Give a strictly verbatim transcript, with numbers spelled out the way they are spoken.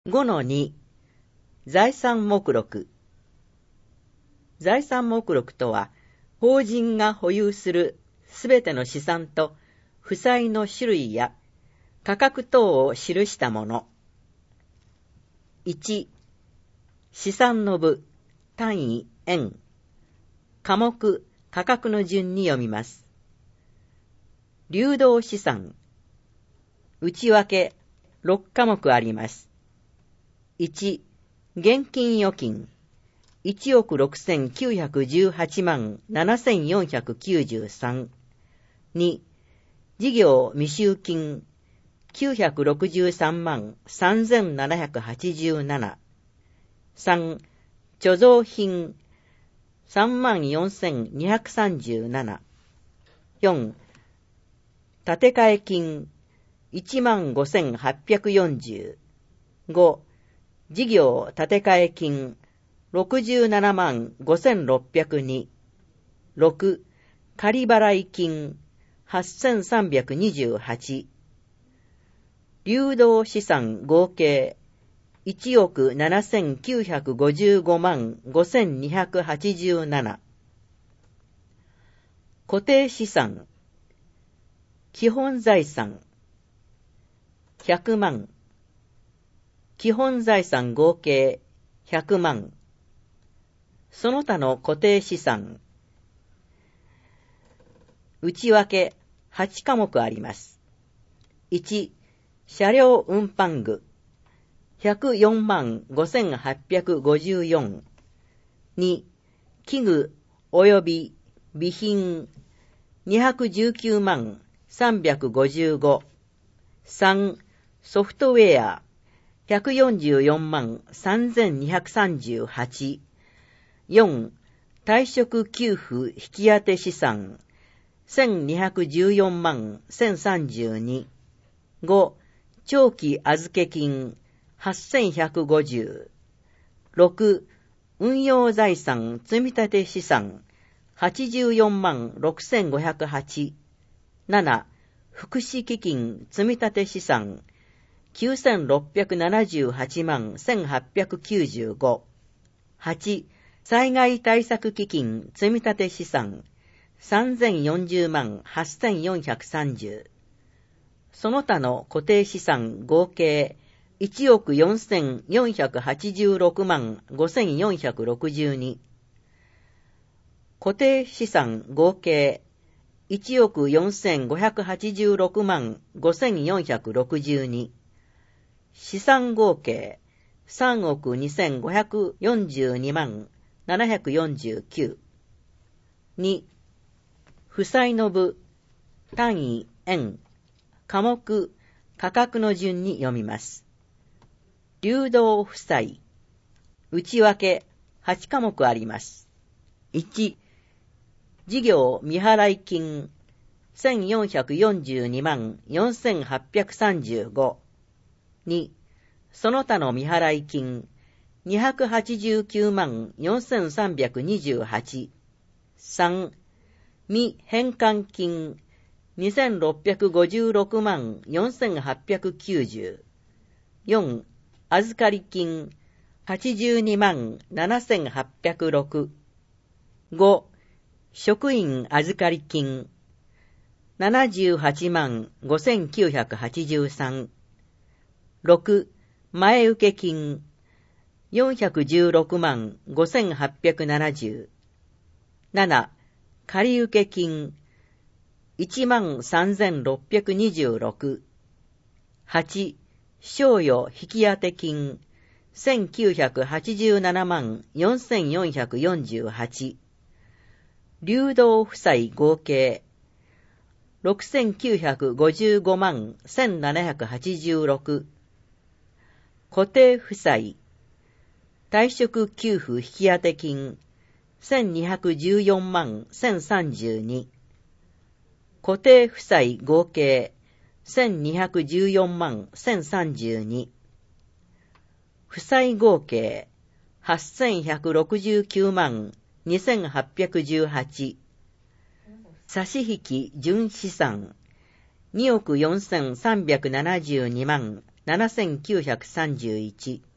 ごのに 財産目録。財産目録とは、法人が保有するすべての資産と負債の種類や価格等を記したもの。いち、資産の部、単位、円。科目、価格の順に読みます。流動資産。内訳、ろくかもくあります。いち、現金預金、いちおくろくせんきゅうひゃくじゅうはちまんななせんよんひゃくきゅうじゅうさん。に、事業未収金、きゅうひゃくろくじゅうさんまんさんぜんななひゃくはちじゅうなな。さん、貯蔵品、さんまんよんせんにひゃくさんじゅうなな。よん、建て替え金、いちまんごせんはっぴゃくよんじゅう。ご、事業建て替え金、ろくじゅうななまんごせんろっぴゃくに。ろく、仮払い金、はっせんさんびゃくにじゅうはち。流動資産合計、いちおくななせんきゅうひゃくごじゅうごまんごせんにひゃくはちじゅうなな。固定資産、基本財産、ひゃくまん。基本財産合計ひゃくまん。その他の固定資産。内訳はちかもくあります。いち、車両運搬具、ひゃくよんまんごせんはっぴゃくごじゅうよん。に、器具及び備品、にひゃくじゅうきゅうまんさんびゃくごじゅうご。さん、ソフトウェア、ひゃくよんじゅうよんまんさんぜんにひゃくさんじゅうはち。よん、退職給付引当資産、せんにひゃくじゅうよんまんせんさんじゅうに。ご、長期預け金、はっせんひゃくごじゅう。ろく、運用財産積立資産、はちじゅうよんまんろくせんごひゃくはち。なな、福祉基金積立資産、きゅうせんろっぴゃくななじゅうはちまんせんはっぴゃくきゅうじゅうご。はち、災害対策基金積立資産、さんぜんよんじゅうまんはっせんよんひゃくさんじゅう。その他の固定資産合計いちおくよんせんよんひゃくはちじゅうろくまんごせんよんひゃくろくじゅうに。固定資産合計いちおくよんせんごひゃくはちじゅうろくまんごせんよんひゃくろくじゅうに。資産合計さんおくにせんごひゃくよんじゅうにまんななひゃくよんじゅうきゅう。に、負債の部、単位、円、科目、価格の順に読みます。流動負債、内訳はちかもくあります。いち、事業未払い金、せんよんひゃくよんじゅうにまんよんせんはっぴゃくさんじゅうご。に、その他の未払い金、にひゃくはちじゅうきゅうまんよんせんさんびゃくにじゅうはち。さん、未返還金、にせんろっぴゃくごじゅうろくまんよんせんはっぴゃくきゅうじゅう。よん、預かり金、はちじゅうにまんななせんはっぴゃくろく。ご、職員預かり金、ななじゅうはちまんごせんきゅうひゃくはちじゅうさん。ろく、前請金、よんひゃくじゅうろくまんごせんはっぴゃくななじゅう。なな、借受金、いちまんさんぜんろっぴゃくにじゅうろく。はち、賞与引当金、せんきゅうひゃくはちじゅうななまんよんせんよんひゃくよんじゅうはち。流動負債合計、ろくせんきゅうひゃくごじゅうごまんせんななひゃくはちじゅうろく。固定負債、退職給付引当金、せんにひゃくじゅうよんまんせんさんじゅうに。固定負債合計、せんにひゃくじゅうよんまんせんさんじゅうに。負債合計、はっせんひゃくろくじゅうきゅうまんにせんはっぴゃくじゅうはち。差し引き純資産、におくよんせんさんびゃくななじゅうにまんななせんきゅうひゃくさんじゅういち。